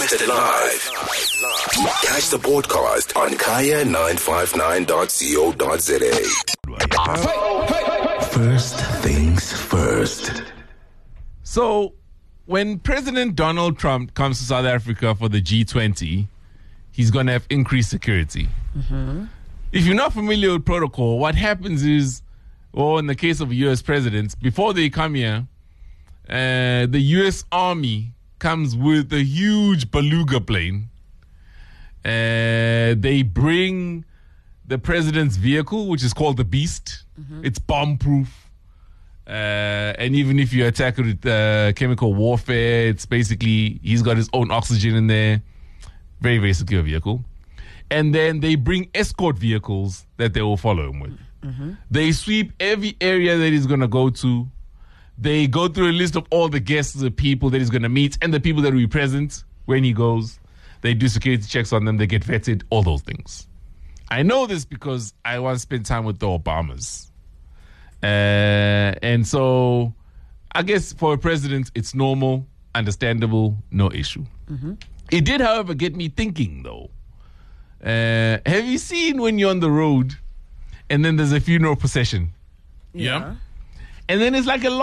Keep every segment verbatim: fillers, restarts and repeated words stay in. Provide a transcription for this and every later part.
Broadcasted live. Catch the broadcast on kaya nine five nine dot co dot za. First things first. So, when President Donald Trump comes to South Africa for the G twenty, he's going to have increased security. Mm-hmm. If you're not familiar with protocol, what happens is, or in the case of a U S president, before they come here, uh, the U S Army comes with a huge beluga plane. Uh, they bring the president's vehicle, which is called the Beast. Mm-hmm. It's bomb-proof. Uh, and even if you attack it with uh, chemical warfare, it's basically, he's got his own oxygen in there. Very, very secure vehicle. And then they bring escort vehicles that they will follow him with. Mm-hmm. They sweep every area that he's going to go to. They go through a list of all the guests, the people that he's going to meet, and the people that will be present when he goes. They do security checks on them. They get vetted, all those things. I know this because I once spent time with the Obamas. Uh, and so I guess for a president, it's normal, understandable, no issue. Mm-hmm. It did, however, get me thinking, though. Uh, have you seen when you're on the road and then there's a funeral procession? Yeah. yeah. And then it's like a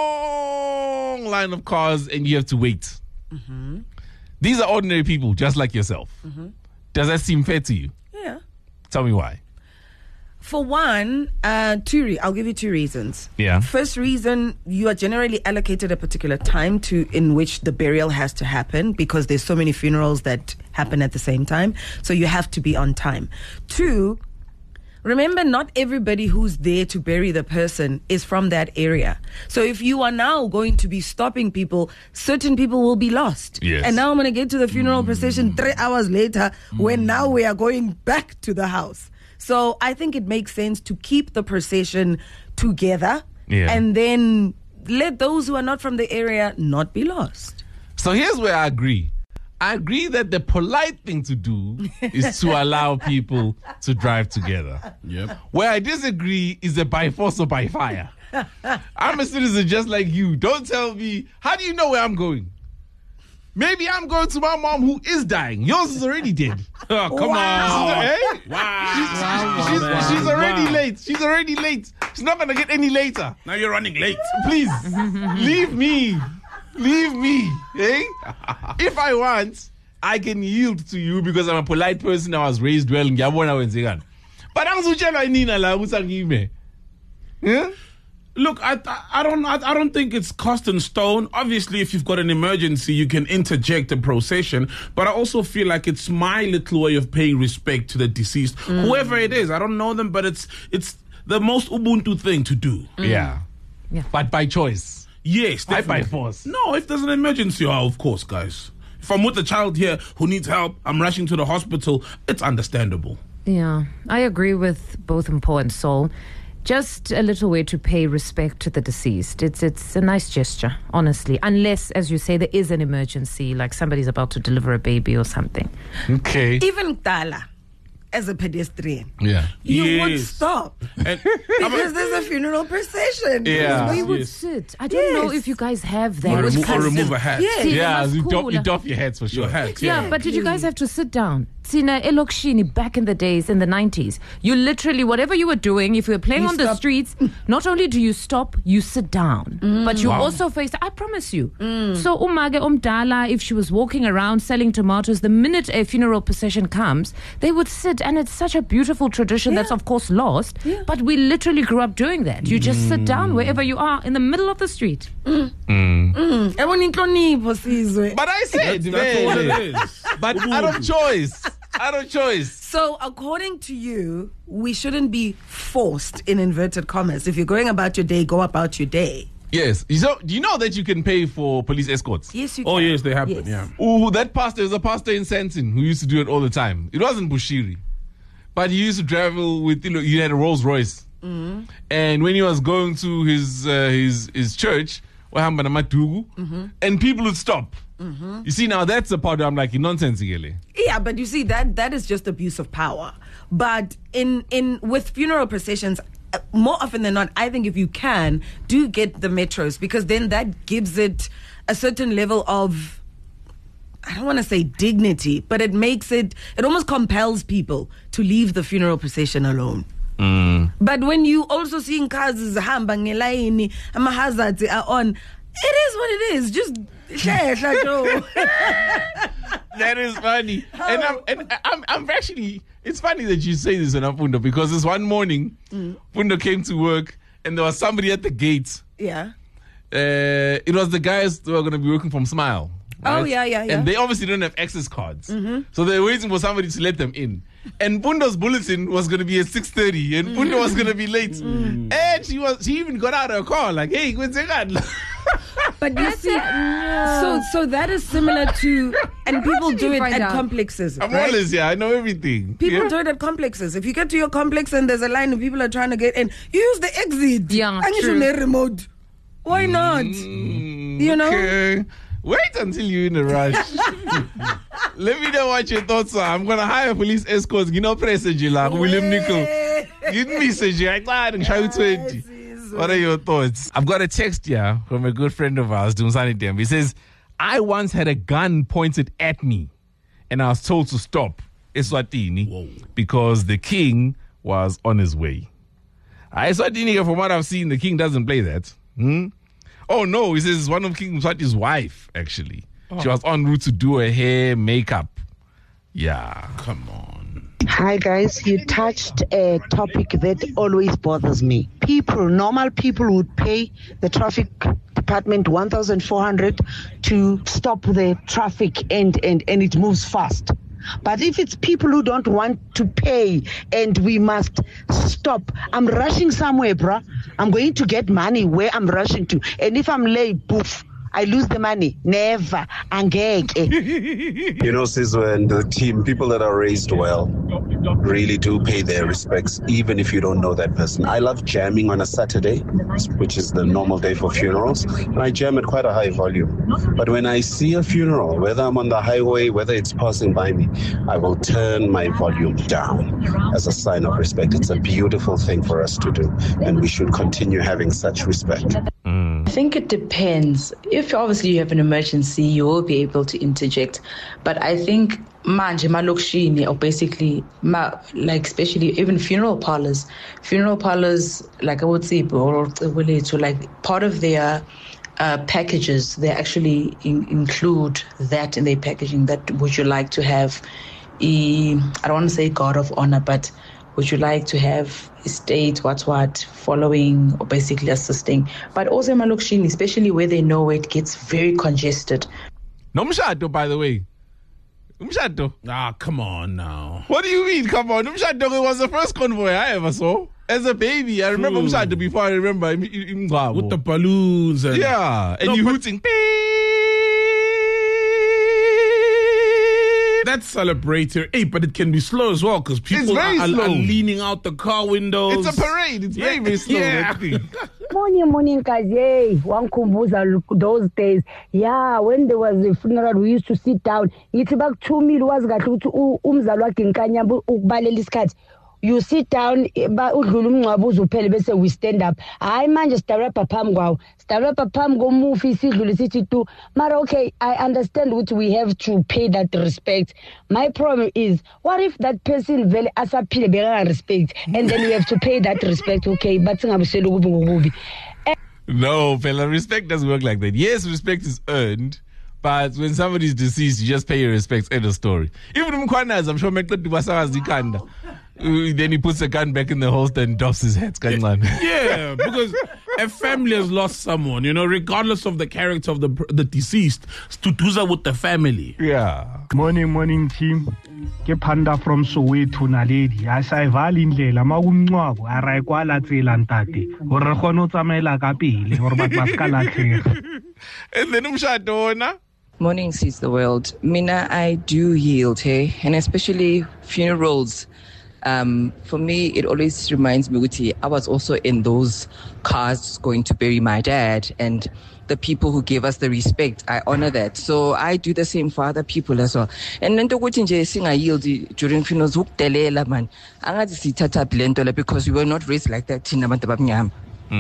long line of cars and you have to wait. Mm-hmm. These are ordinary people, just like yourself. Mm-hmm. Does that seem fair to you? Yeah. Tell me why. For one, uh, two re- I'll give you two reasons. Yeah. First reason, you are generally allocated a particular time to in which the burial has to happen because there's so many funerals that happen at the same time. So you have to be on time. Two, remember, not everybody who's there to bury the person is from that area. So if you are now going to be stopping people, certain people will be lost. Yes. And now I'm going to get to the funeral mm. procession three hours later mm. when now we are going back to the house. So I think it makes sense to keep the procession together yeah. and then let those who are not from the area not be lost. So here's where I agree. I agree that the polite thing to do is to allow people to drive together. Yep. Where I disagree is the by force or by fire. I'm a citizen just like you. Don't tell me, how do you know where I'm going? Maybe I'm going to my mom who is dying. Yours is already dead. Oh, come wow. on. Eh? Wow. She's, wow. she's, wow. she's already wow. late. She's already late. She's not going to get any later. Now you're running late. Please, leave me. Leave me. Eh? If I want, I can yield to you because I'm a polite person. I was raised well. But I'm yeah? Look, I I don't I, I don't think it's cast in stone. Obviously, if you've got an emergency, you can interject a procession. But I also feel like it's my little way of paying respect to the deceased, mm. whoever it is. I don't know them, but it's it's the most Ubuntu thing to do. Mm. Yeah, yeah. But by choice. Yes, definitely. By force. No, if there's an emergency, oh, of course, guys. If I'm with a child here who needs help, I'm rushing to the hospital. It's understandable. Yeah, I agree with both Mpo and Sol. Just a little way to pay respect to the deceased. It's it's a nice gesture, honestly. Unless, as you say, there is an emergency, like somebody's about to deliver a baby or something. Okay. Even Tala, as a pedestrian, yeah, you yes. would stop and, because there's a funeral procession. Yeah, we would yes. sit. I don't yes. know if you guys have that. Or, remo- or remove a hat. Yes. See, yeah, you, cool. doff, you doff your heads for sure. Your hat, yeah. yeah. But did you guys have to sit down? Sina Elokshini back in the days in the nineties, you literally, whatever you were doing, if you were playing You on stop. the streets, not only do you stop, you sit down. Mm. But you Wow. also face, I promise you. Mm. So Umage Umdala, if she was walking around selling tomatoes, the minute a funeral procession comes, they would sit, and it's such a beautiful tradition Yeah. that's of course lost. Yeah. But we literally grew up doing that. You just mm. sit down wherever you are in the middle of the street. Mm. Mm. But I said, That's, that's all it is. but out of choice. Out of choice. So, according to you, we shouldn't be forced, in inverted commas. If you're going about your day, go about your day. Yes. So, do you know that you can pay for police escorts? Yes, you Oh, can. yes, they happen, Yes. yeah. Ooh, that pastor is a pastor in Santon who used to do it all the time. It wasn't Bushiri, but he used to travel with, you know, he had a Rolls Royce. Mm-hmm. And when he was going to his uh, his his church, mm-hmm. and people would stop. Mm-hmm. You see, now that's the part where I'm like, nonsense, Igele. Yeah, but you see, that that is just abuse of power. But in in with funeral processions, uh, more often than not, I think if you can, do get the metros, because then that gives it a certain level of I don't want to say dignity, but it makes it, it almost compels people to leave the funeral procession alone. Mm. But when you also seeing cars zihamba ngelaini, ama hazards are on, it is what it is. Just share, That is funny. And I'm and I'm I'm actually, it's funny that you say this, Fundo, because this one morning, mm. Fundo came to work and there was somebody at the gate. Yeah. Uh, it was the guys who are going to be working from Smile. Right? Oh, yeah, yeah, yeah. And they obviously don't have access cards. Mm-hmm. So they're waiting for somebody to let them in. And Fundo's bulletin was going to be at six thirty, and Fundo was going to be late. Mm. And she was she even got out of her car like, hey, what's that? But you see, so so that is similar to, and people do it at out? complexes. I'm right? always, yeah, I know everything. People yeah. do it at complexes. If you get to your complex and there's a line of people are trying to get in, you use the exit. Yeah, and true. you should remote. Why not? Mm, you know? Okay. Wait until you're in a rush. Let me know what your thoughts are. I'm going to hire police escorts. You know, press like William Nicol. Give me a twenty. What are your thoughts? I've got a text here from a good friend of ours, Dumsani Dembe. He says, I once had a gun pointed at me and I was told to stop, Eswatini, Whoa. because the king was on his way. Eswatini, from what I've seen, the king doesn't play that. Hmm? Oh, no, he says one of King Mswati's wife, actually. Oh. She was en route to do her hair, makeup. Yeah. Come on. Hi guys, you touched a topic that always bothers me. People, normal people would pay the traffic department one thousand four hundred to stop the traffic and, and, and it moves fast. But if it's people who don't want to pay and we must stop, I'm rushing somewhere, bruh. I'm going to get money where I'm rushing to. And if I'm late, poof, I lose the money. Never. Angeke. You know, Sizwe and the team, people that are raised well really do pay their respects, even if you don't know that person. I love jamming on a Saturday, which is the normal day for funerals, and I jam at quite a high volume. But when I see a funeral, whether I'm on the highway, whether it's passing by me, I will turn my volume down as a sign of respect. It's a beautiful thing for us to do, and we should continue having such respect. I think it depends. If obviously you have an emergency, you will be able to interject. But I think manje malokishini, or basically ma, like especially even funeral parlors, funeral parlors like I would say, or to like part of their uh, packages, they actually in, include that in their packaging. That would you like to have? A, I don't want to say guard of honor, but would you like to have estate, what's what, following or basically assisting? But also malokishini, especially where they know it gets very congested. No mshado, by the way. Umshado. Ah, come on now. What do you mean, come on? Umshado was the first convoy I ever saw. As a baby, I remember True. Umshado before I remember him. him, him With the balloons. And yeah, and no, you but- hooting. That's celebratory. Hey, but it can be slow as well because people very are, are, slow. are leaning out the car windows. It's a parade. It's very, Yeah, very slow. yeah. that thing. Morning, morning, guys. Hey, wankumbuza those days. Yeah, when there was a funeral, we used to sit down. Ngithi bakuthumile wazi kahle ukuthi umzali wakhe inkanyamba ukubalela isikhathi. You sit down, udlula umncwabo uzuphele bese we stand up. Hayi manje sidarapha phambi kwawo. Sidarapha phambi komufi isidlule sithi tu. Mara okay, I understand ukuthi we have to pay that respect. My problem is, what if that person vele asaphile beka respect and then we have to pay that respect, okay, but singabusela ukubi ngokubi. No, fella, respect doesn't work like that. Yes, respect is earned, but when somebody's deceased, you just pay your respects. End of story. Even Mkhwanazi, I'm sure Meklet Dibasaga's Dikanda. Uh, then he puts the gun back in the holster and doffs his hat. Yeah, because a family has lost someone, you know, regardless of the character of the the deceased. Stutuza with the family. Yeah. Morning, morning team. Ke Panda from Soweto Naledi. Asayivala indlela makumncwabo ara ikwala tsela ntate. Hore khona o tsamaela ka pele hore batho ba ska latlhega. And then umshado na. Morning sees the world. Mina, I do yield, hey, and especially funerals. Um, for me, it always reminds me, Uti, I was also in those cars going to bury my dad, and the people who gave us the respect, I honor that. So I do the same for other people as well. And then to go to sing I yield during funerals, man, because we were not raised like that.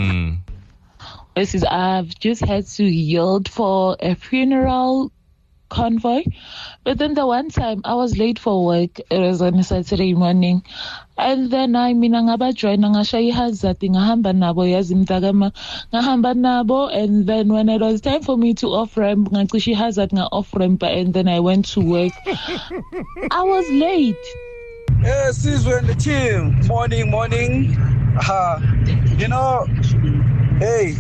This is I've just had to yield for a funeral convoy. But then the one time I was late for work, it was on a Saturday morning. And then I mean ngaba join ngasha ihazard ngahamba nabo yazi mtakama ngahamba nabo, and then when it was time for me to off ramp ngacisha ihazard nga off ramp, and then I went to work. I was late. Yes, this is when the team morning morning uh, you know, hey,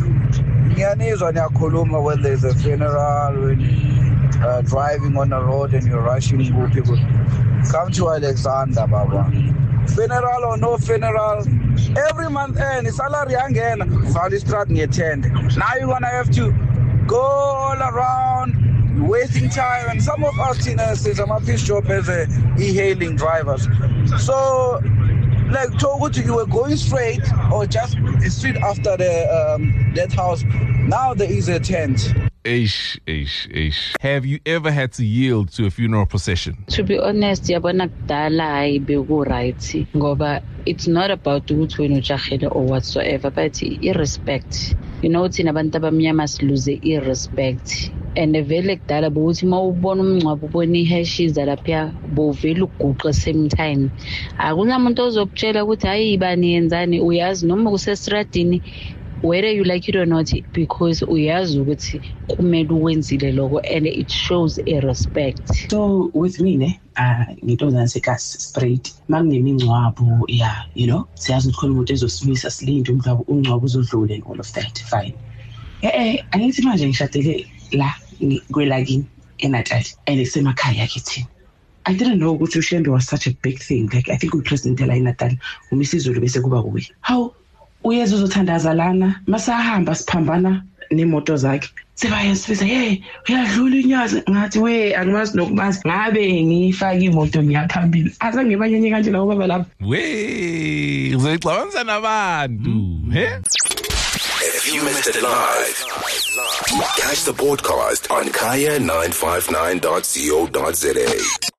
when there's a funeral, when uh, driving on the road and you're rushing people, come to Alexander, Baba. Funeral or no funeral, every month end, salary again, Valley Strat attend. Now you're gonna have to go all around, wasting time, and some of us teenagers, I'm a fish shop as a e-hailing drivers. So, like, Togo, you were going straight or just straight after the um, death house. Now there is a tent. Ish, ish, ish. Have you ever had to yield to a funeral procession? To be honest, yabona kudala ayibe right ngoba it's not about ukuthi wena ujahele or whatsoever, but irrespect. You know, thina abantu abamnyama siluze irrespect. And vele kudala bokuthi mawubona umncwabo ubona ihashiza lapha bovela uguqa same time. Akunamuntu ozokutshela ukuthi hayi ibani yenzani, uyazi noma kusestradini, whether you like it or not, because uyazi ukuthi kumele uwenzile lokho, and it shows a respect. So with me ne uh ngito ngiseka straight makunemingcwabo, yeah, you know, siyazi ukuthi khona umuntu ezosibisa silinde umngcwabo umngcwabo uzodlula and all of that, fine. Eh eh angithi manje ngishadele la kwelakini eNatal and esemakhaya kithi. I didn't know ukuthi ushembe was such a big thing. Like, I think upresident la eNatal umisizulu bese kuba kuye. How uyeza uzothandaza lana masahamba siphambana nemoto zakhe sebaya sifisa hey uyadlula inyazi ngathi we angimazi nokumazi ngabe ngifaka imoto ngiyaphambili azange banyanye kanje la ubaba lapha we uzoyixabanisa nabantu he. If you missed it live, catch the podcast on kaya nine five nine dot co dot za.